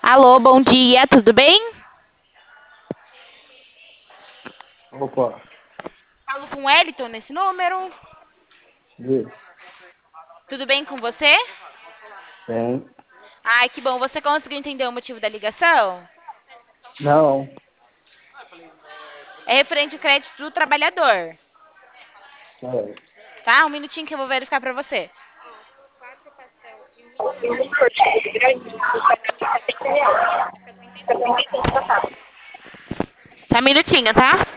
Alô, bom dia, tudo bem? Opa, Falo com o Wellington nesse número. isso. Tudo bem com você? Bem, Ai, que bom. Você conseguiu entender o motivo da ligação? não, É referente ao crédito do trabalhador, sério. tá? Um minutinho que eu vou verificar pra você. Tá, um minutinho, tá?